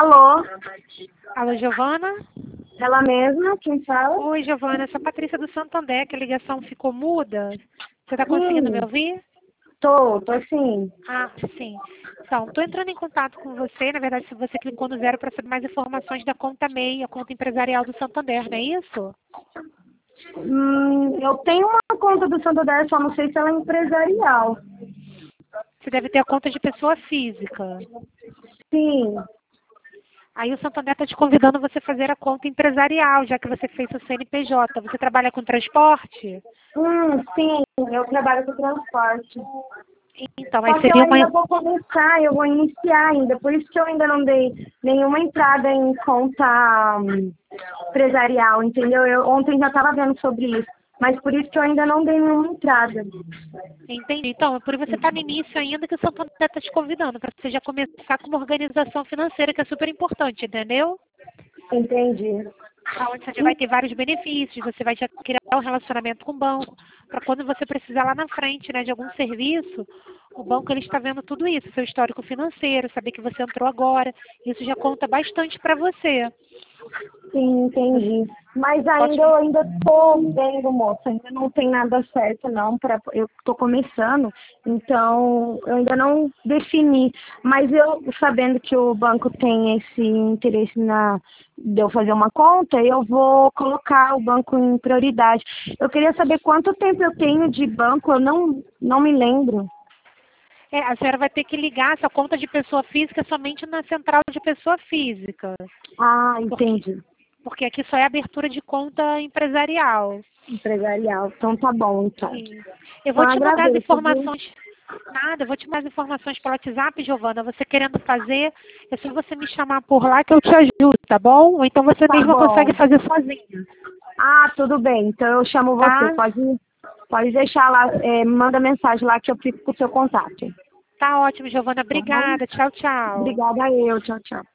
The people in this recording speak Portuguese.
Alô? Alô, Giovana? Ela mesma? Quem fala? Oi, Giovana, eu sou a Patrícia do Santander, que a ligação ficou muda. Você está conseguindo me ouvir? Tô sim. Ah, sim. Então, estou entrando em contato com você. Na verdade, se você clicou no 0 para saber mais informações da conta MEI, a conta empresarial do Santander, não é isso? Eu tenho uma conta do Santander, só não sei se ela é empresarial. Você deve ter a conta de pessoa física. Sim. Aí o Santander está te convidando você a fazer a conta empresarial, já que você fez o CNPJ. Você trabalha com transporte? Sim, eu trabalho com transporte. Então, aí Só que eu seria uma... ainda vou começar, eu vou iniciar ainda, por isso que eu ainda não dei nenhuma entrada em conta empresarial, entendeu? Eu ontem já estava vendo sobre isso, mas por isso que eu ainda não dei nenhuma entrada. Entendi. Então, é por você estar no início ainda que o Santander está te convidando, para você já começar com uma organização financeira que é super importante, entendeu? Entendi. Onde você já vai ter vários benefícios, você vai já criar um relacionamento com o banco, para quando você precisar lá na frente, né, de algum serviço, o banco ele está vendo tudo isso, seu histórico financeiro, saber que você entrou agora, isso já conta bastante para você. Sim, entendi. Mas Pode... eu ainda tô vendo, moça, ainda não tem nada certo não, eu tô começando, então eu ainda não defini. Mas eu, sabendo que o banco tem esse interesse de eu fazer uma conta, eu vou colocar o banco em prioridade. Eu queria saber quanto tempo eu tenho de banco, eu não me lembro. a senhora vai ter que ligar essa conta de pessoa física somente na central de pessoa física, Ah, porque, entendi. porque aqui só é abertura de conta empresarial. Empresarial. Então tá bom, então. Sim. Eu Então vou te mandar as agradeço, viu? informações. Nada, eu vou te mandar as informações pelo WhatsApp, Giovana. Você querendo fazer, é só você me chamar por lá que eu te ajudo, tá bom? Ou então você Tá mesma consegue bom. fazer sozinha, Ah, tudo bem. Então eu chamo você. tá? Pode deixar lá, manda mensagem lá que eu fico com o seu contato. Tá ótimo, Giovana. Tá bom? Obrigada. Tchau, tchau. Obrigada eu. Tchau, tchau.